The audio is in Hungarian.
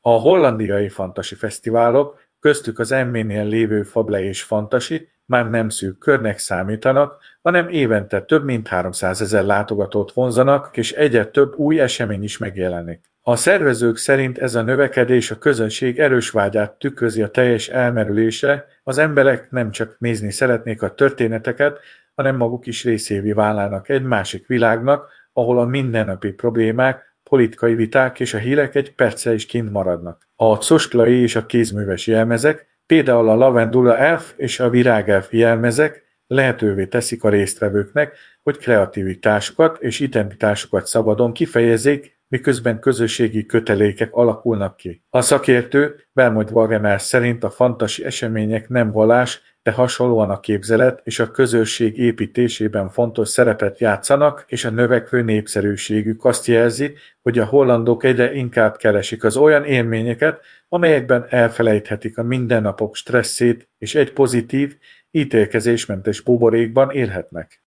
A hollandiai fantasi fesztiválok, köztük az Emménél lévő Fable és Fantasy már nem szűk körnek számítanak, hanem évente több mint 300 000 látogatót vonzanak, és egyre több új esemény is megjelenik. A szervezők szerint ez a növekedés a közönség erős vágyát tükrözi a teljes elmerülésre, az emberek nem csak nézni szeretnék a történeteket, hanem maguk is részévé válnának egy másik világnak, ahol a mindennapi problémák, politikai viták és a hírek egy perccel is kint maradnak. A cosklai és a kézműves jelmezek, például a Lavendula Elf és a Virágelf jelmezek lehetővé teszik a résztvevőknek, hogy kreativitásukat és identitásukat szabadon kifejezzék, miközben közösségi kötelékek alakulnak ki. A szakértő Belmont Wagener szerint a fantasi események nem vallás, de hasonlóan a képzelet és a közösség építésében fontos szerepet játszanak, és a növekvő népszerűségük azt jelzi, hogy a hollandok egyre inkább keresik az olyan élményeket, amelyekben elfelejthetik a mindennapok stresszét, és egy pozitív, ítélkezésmentes buborékban élhetnek.